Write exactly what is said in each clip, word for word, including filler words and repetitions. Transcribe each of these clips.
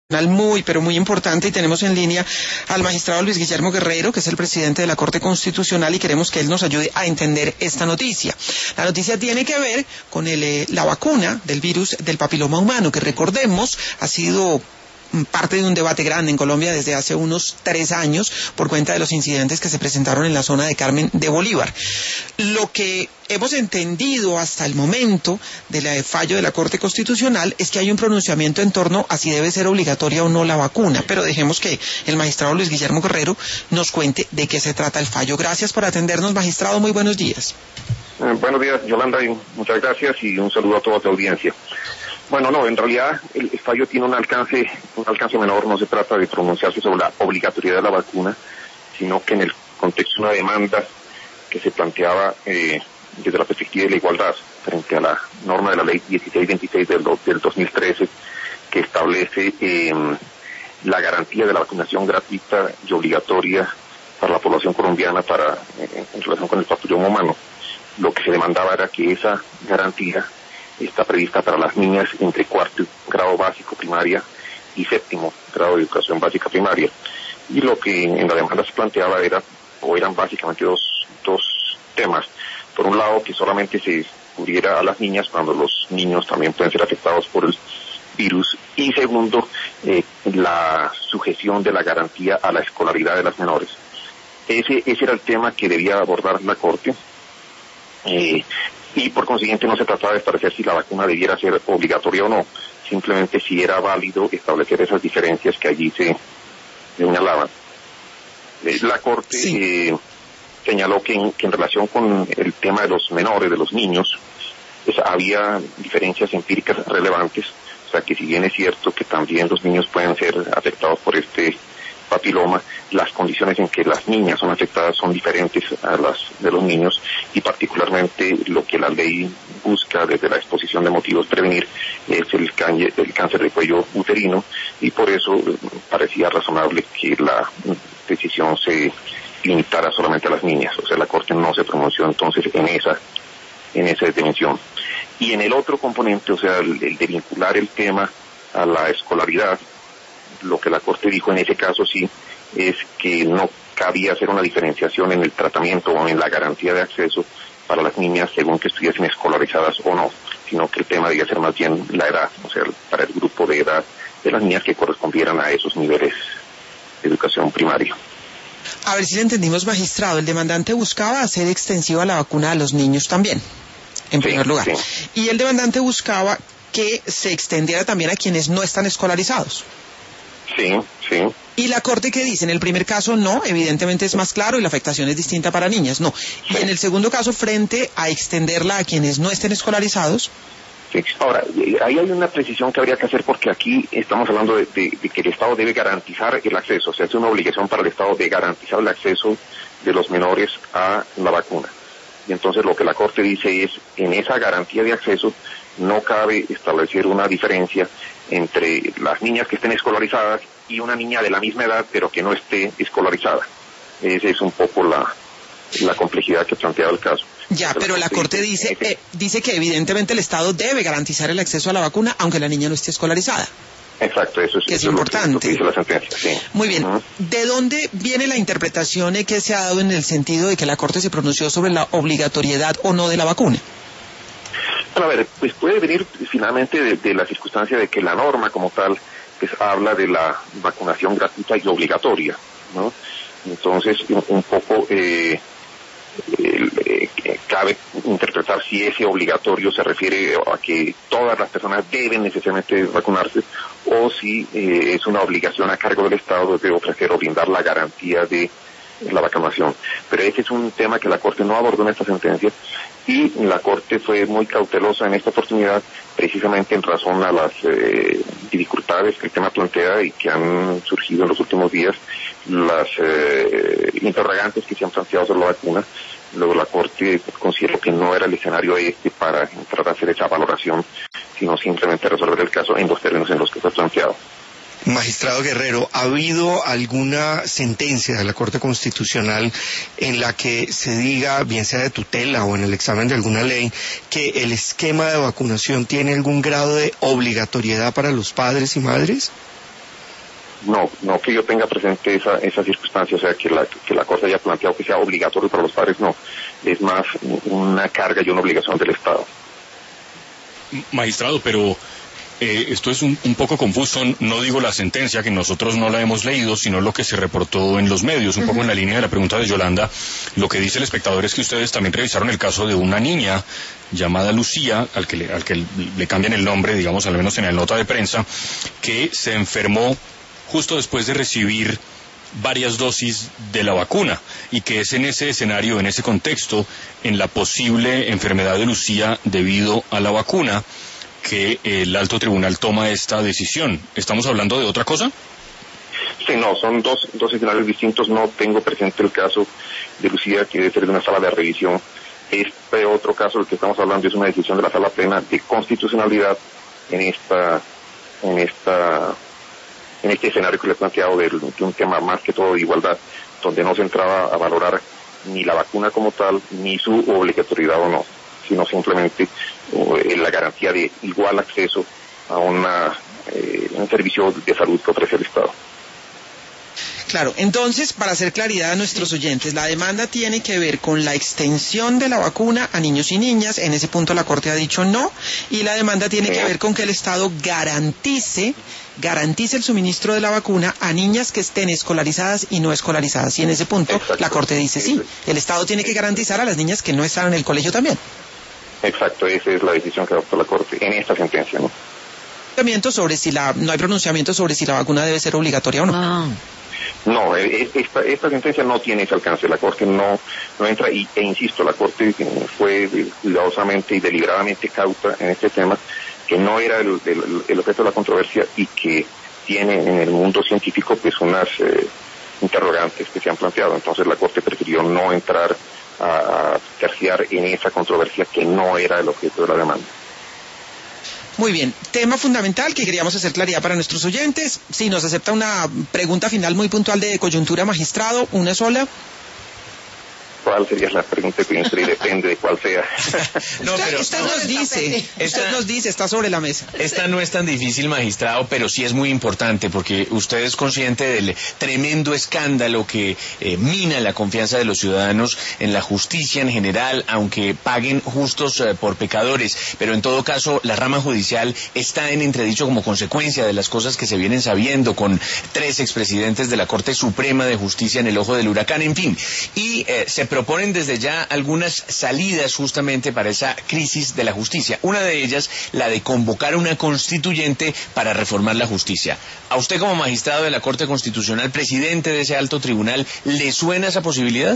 Muy, pero muy importante, y tenemos en línea al magistrado Luis Guillermo Guerrero, que es el presidente de la Corte Constitucional, y queremos que él nos ayude a entender esta noticia. La noticia tiene que ver con el, eh, la vacuna del virus del papiloma humano, que recordemos ha sido parte de un debate grande en Colombia desde hace unos tres años por cuenta de los incidentes que se presentaron en la zona de Carmen de Bolívar. Lo que hemos entendido hasta el momento del fallo de la Corte Constitucional es que hay un pronunciamiento en torno a si debe ser obligatoria o no la vacuna, pero dejemos que el magistrado Luis Guillermo Guerrero nos cuente de qué se trata el fallo. Gracias por atendernos, magistrado, muy buenos días. Eh, buenos días, Yolanda, y muchas gracias y un saludo a toda tu audiencia. Bueno, no, en realidad el fallo tiene un alcance, un alcance menor, no se trata de pronunciarse sobre la obligatoriedad de la vacuna, sino que en el contexto de una demanda que se planteaba eh, desde la perspectiva de la igualdad frente a la norma de la ley dieciséis veintiséis del, del dos mil trece, que establece eh, la garantía de la vacunación gratuita y obligatoria para la población colombiana para eh, en relación con el papiloma humano. Lo que se demandaba era que esa garantía está prevista para las niñas entre cuarto grado básico primaria y séptimo grado de educación básica primaria. Y lo que en la demanda se planteaba era, o eran básicamente dos, dos temas. Por un lado, que solamente se cubriera a las niñas cuando los niños también pueden ser afectados por el virus. Y segundo, eh, la sujeción de la garantía a la escolaridad de las menores. Ese, ese era el tema que debía abordar la Corte. Eh, y por consiguiente no se trataba de establecer si la vacuna debiera ser obligatoria o no, simplemente si era válido establecer esas diferencias que allí se señalaban. Eh, la Corte sí. eh, señaló que en, que en relación con el tema de los menores, de los niños, pues, había diferencias empíricas relevantes, o sea que si bien es cierto que también los niños pueden ser afectados por este papiloma, las condiciones en que las niñas son afectadas son diferentes a las de los niños, y particularmente lo que la ley busca desde la exposición de motivos prevenir es el, cañe, el cáncer de cuello uterino, y por eso eh, parecía razonable que la decisión se limitara solamente a las niñas. O sea, la Corte no se pronunció entonces en esa en esa dimensión. Y en el otro componente, o sea, el, el de vincular el tema a la escolaridad, lo que la Corte dijo en ese caso sí es que no cabía hacer una diferenciación en el tratamiento o en la garantía de acceso para las niñas según que estuviesen escolarizadas o no, sino que el tema debía ser más bien la edad, o sea, para el grupo de edad de las niñas que correspondieran a esos niveles de educación primaria. A ver si le entendimos, magistrado, el demandante buscaba hacer extensiva la vacuna a los niños también, en sí, primer lugar, sí. Y el demandante buscaba que se extendiera también a quienes no están escolarizados. Sí, sí. ¿Y la Corte qué dice? En el primer caso no, evidentemente es más claro y la afectación es distinta para niñas, no. Sí. Y en el segundo caso, frente a extenderla a quienes no estén escolarizados. Sí. Ahora, ahí hay una precisión que habría que hacer porque aquí estamos hablando de, de, de que el Estado debe garantizar el acceso, o sea, es una obligación para el Estado de garantizar el acceso de los menores a la vacuna. Y entonces lo que la Corte dice es, en esa garantía de acceso no cabe establecer una diferencia entre las niñas que estén escolarizadas y una niña de la misma edad pero que no esté escolarizada. Esa es un poco la, la complejidad que plantea el caso. Ya, pero la Corte dice, eh, dice que evidentemente el Estado debe garantizar el acceso a la vacuna aunque la niña no esté escolarizada. Exacto, eso es, que es eso importante. Lo que, lo que dice la sentencia, sí. Muy bien. Uh-huh. ¿De dónde viene la interpretación que se ha dado en el sentido de que la Corte se pronunció sobre la obligatoriedad o no de la vacuna? Bueno, a ver, pues puede venir finalmente de, de la circunstancia de que la norma como tal pues habla de la vacunación gratuita y obligatoria, ¿no? Entonces, un, un poco eh, eh, eh, cabe interpretar si ese obligatorio se refiere a que todas las personas deben necesariamente vacunarse o si eh, es una obligación a cargo del Estado de ofrecer o brindar la garantía de la vacunación. Pero ese es un tema que la Corte no abordó en esta sentencia y la Corte fue muy cautelosa en esta oportunidad precisamente en razón a las eh, dificultades que el tema plantea y que han surgido en los últimos días, las eh, interrogantes que se han planteado sobre la vacuna. Luego la Corte consideró que no era el escenario este para entrar a hacer esa valoración, sino simplemente resolver el caso en los términos en los que fue planteado. Magistrado Guerrero, ¿ha habido alguna sentencia de la Corte Constitucional en la que se diga, bien sea de tutela o en el examen de alguna ley, que el esquema de vacunación tiene algún grado de obligatoriedad para los padres y madres? No, no que yo tenga presente esa esa circunstancia, o sea, que la que la Corte haya planteado que sea obligatorio para los padres, no. Es más una carga y una obligación del Estado. Magistrado, pero eh, esto es un, un poco confuso. No digo la sentencia, que nosotros no la hemos leído, sino lo que se reportó en los medios, un uh-huh. poco en la línea de la pregunta de Yolanda. Lo que dice el espectador es que ustedes también revisaron el caso de una niña llamada Lucía, al que le, al que le cambian el nombre, digamos, al menos en la nota de prensa, que se enfermó justo después de recibir varias dosis de la vacuna, y que es en ese escenario, en ese contexto, en la posible enfermedad de Lucía debido a la vacuna, que el alto tribunal toma esta decisión. ¿Estamos hablando de otra cosa? Sí, no, son dos, dos escenarios distintos. No tengo presente el caso de Lucía, que debe ser de una sala de revisión. Este otro caso del que estamos hablando es una decisión de la sala plena de constitucionalidad en esta, en esta, en este escenario que le he planteado de, de un tema más que todo de igualdad, donde no se entraba a valorar ni la vacuna como tal, ni su obligatoriedad o no, sino simplemente uh, la garantía de igual acceso a una, eh, un servicio de salud que ofrece el Estado. Claro, entonces, para hacer claridad a nuestros oyentes, la demanda tiene que ver con la extensión de la vacuna a niños y niñas. En ese punto la Corte ha dicho no, y la demanda tiene sí. que ver con que el Estado garantice garantice el suministro de la vacuna a niñas que estén escolarizadas y no escolarizadas. Y en ese punto Exacto. la Corte dice sí, el Estado tiene que garantizar a las niñas que no están en el colegio también. Exacto, esa es la decisión que adoptó la Corte en esta sentencia, ¿no? Sobre si la, no hay pronunciamiento sobre si la vacuna debe ser obligatoria o no. Ah. No, esta, esta sentencia no tiene ese alcance. La Corte no, no entra, y, e insisto, la Corte fue cuidadosamente y deliberadamente cauta en este tema, que no era el, el, el objeto de la controversia, y que tiene en el mundo científico pues unas eh, interrogantes que se han planteado. Entonces la Corte prefirió no entrar a, a terciar en esa controversia que no era el objeto de la demanda. Muy bien, tema fundamental que queríamos hacer claridad para nuestros oyentes. Si nos acepta una pregunta final muy puntual de coyuntura, magistrado, una sola. ¿Cuál sería la pregunta que depende de cuál sea? No, pero usted nos dice, usted nos dice, está sobre la mesa. Esta no es tan difícil, magistrado, pero sí es muy importante, porque usted es consciente del tremendo escándalo que eh, mina la confianza de los ciudadanos en la justicia en general, aunque paguen justos eh, por pecadores. Pero en todo caso, la rama judicial está en entredicho como consecuencia de las cosas que se vienen sabiendo, con tres expresidentes de la Corte Suprema de Justicia en el ojo del huracán, en fin. Y eh, se proponen desde ya algunas salidas justamente para esa crisis de la justicia. Una de ellas, la de convocar una constituyente para reformar la justicia. ¿A usted, como magistrado de la Corte Constitucional, presidente de ese alto tribunal, le suena esa posibilidad?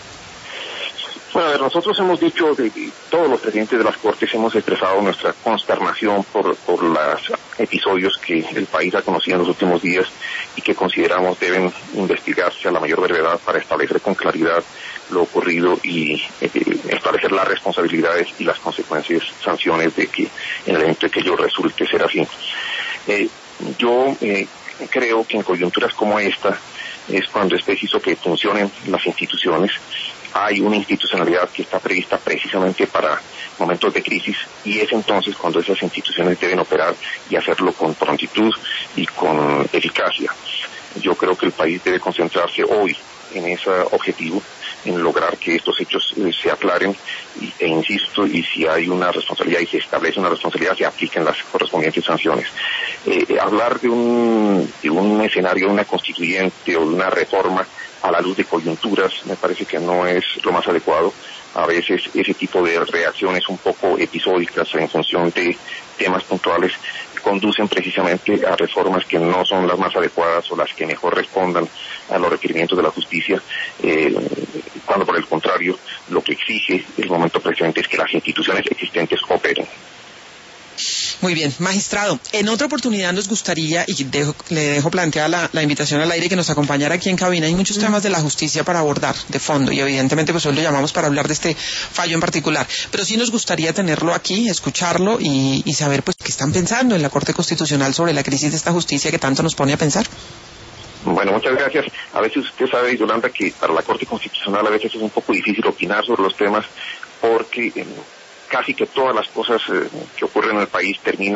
Bueno, a ver, nosotros hemos dicho, de, de, todos los presidentes de las Cortes hemos expresado nuestra consternación por, por los episodios que el país ha conocido en los últimos días, y que consideramos deben investigarse a la mayor brevedad para establecer con claridad lo ocurrido y eh, establecer las responsabilidades y las consecuencias, sanciones de que en el evento de que ello resulte ser así. Eh, yo eh, creo que en coyunturas como esta es cuando es preciso que funcionen las instituciones. Hay una institucionalidad que está prevista precisamente para momentos de crisis, y es entonces cuando esas instituciones deben operar y hacerlo con prontitud y con eficacia. Yo creo que el país debe concentrarse hoy en ese objetivo, en lograr que estos hechos eh, se aclaren, y, e insisto, y si hay una responsabilidad y se establece una responsabilidad, se apliquen las correspondientes sanciones. Eh, hablar de un, de un escenario de una constituyente o de una reforma a la luz de coyunturas me parece que no es lo más adecuado. A veces ese tipo de reacciones un poco episódicas en función de temas puntuales conducen precisamente a reformas que no son las más adecuadas o las que mejor respondan a los requerimientos de la justicia, eh, cuando por el contrario lo que exige el momento presente es que las instituciones existentes operen. Muy bien, magistrado, en otra oportunidad nos gustaría, y dejo, le dejo planteada la, la invitación al aire, que nos acompañara aquí en cabina. Hay muchos temas de la justicia para abordar de fondo, y evidentemente pues hoy lo llamamos para hablar de este fallo en particular, pero sí nos gustaría tenerlo aquí, escucharlo y, y saber pues qué están pensando en la Corte Constitucional sobre la crisis de esta justicia que tanto nos pone a pensar. Bueno, muchas gracias. A veces usted sabe, Yolanda, que para la Corte Constitucional a veces es un poco difícil opinar sobre los temas, porque eh, casi que todas las cosas eh, que ocurren en el país terminan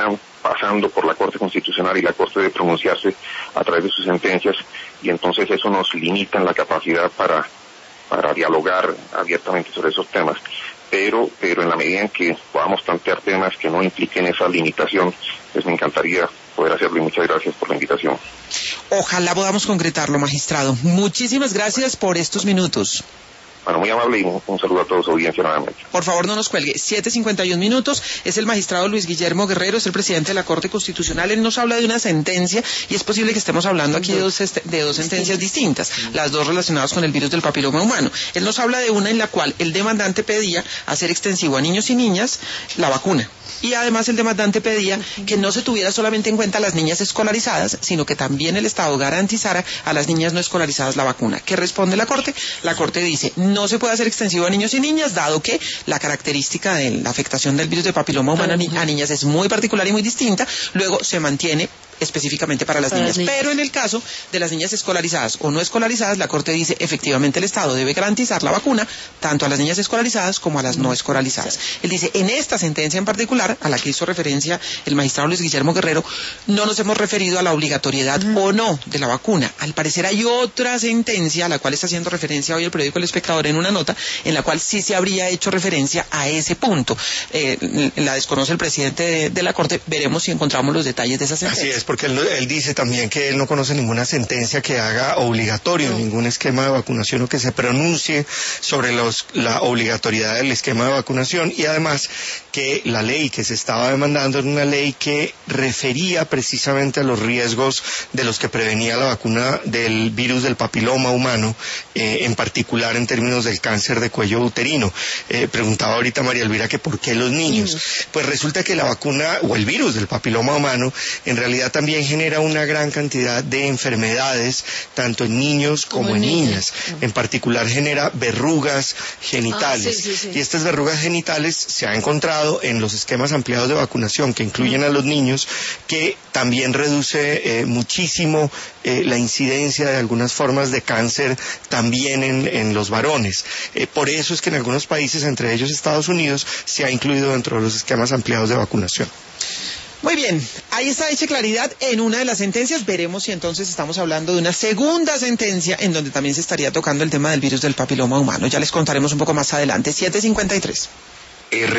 pasando por la Corte Constitucional y la Corte debe pronunciarse a través de sus sentencias, y entonces eso nos limita en la capacidad para, para dialogar abiertamente sobre esos temas. Pero, pero en la medida en que podamos plantear temas que no impliquen esa limitación, pues me encantaría poder hacerlo, y muchas gracias por la invitación. Ojalá podamos concretarlo, magistrado. Muchísimas gracias por estos minutos. Bueno, muy amable, y un, un saludo a toda su audiencia nuevamente. Por favor, no nos cuelgue. siete cincuenta y un minutos. Es el magistrado Luis Guillermo Guerrero, es el presidente de la Corte Constitucional. Él nos habla de una sentencia, y es posible que estemos hablando aquí de dos, de dos sentencias distintas, las dos relacionadas con el virus del papiloma humano. Él nos habla de una en la cual el demandante pedía hacer extensivo a niños y niñas la vacuna. Y además el demandante pedía que no se tuviera solamente en cuenta a las niñas escolarizadas, sino que también el Estado garantizara a las niñas no escolarizadas la vacuna. ¿Qué responde la Corte? La Corte dice, no se puede hacer extensivo a niños y niñas, dado que la característica de la afectación del virus de papiloma humano a, ni a niñas es muy particular y muy distinta. Luego se mantiene específicamente para las para niñas. Las niñas. Pero en el caso de las niñas escolarizadas o no escolarizadas, la Corte dice, efectivamente el Estado debe garantizar la vacuna tanto a las niñas escolarizadas como a las no escolarizadas. Él dice, en esta sentencia en particular, a la que hizo referencia el magistrado Luis Guillermo Guerrero, no nos hemos referido a la obligatoriedad uh-huh. o no de la vacuna. Al parecer hay otra sentencia a la cual está haciendo referencia hoy el periódico El Espectador en una nota, en la cual sí se habría hecho referencia a ese punto. Eh, la desconoce el presidente de, de la Corte. Veremos si encontramos los detalles de esa sentencia. Así es, porque él, él dice también que él no conoce ninguna sentencia que haga obligatorio no. ningún esquema de vacunación o que se pronuncie sobre los, la obligatoriedad del esquema de vacunación, y además que la ley que se estaba demandando era una ley que refería precisamente a los riesgos de los que prevenía la vacuna del virus del papiloma humano, eh, en particular en términos del cáncer de cuello uterino. Eh, preguntaba ahorita María Elvira que por qué los niños. niños. Pues resulta que la vacuna o el virus del papiloma humano en realidad también genera una gran cantidad de enfermedades, tanto en niños como, como en niñas. niñas. Uh-huh. En particular genera verrugas genitales. Ah, sí, sí, sí. Y estas verrugas genitales se ha encontrado en los esquemas ampliados de vacunación que incluyen uh-huh. a los niños, que también reduce eh, muchísimo eh, la incidencia de algunas formas de cáncer también en, en los varones. Eh, por eso es que en algunos países, entre ellos Estados Unidos, se ha incluido dentro de los esquemas ampliados de vacunación. Muy bien, ahí está hecha claridad en una de las sentencias. Veremos si entonces estamos hablando de una segunda sentencia en donde también se estaría tocando el tema del virus del papiloma humano. Ya les contaremos un poco más adelante. siete cincuenta y tres.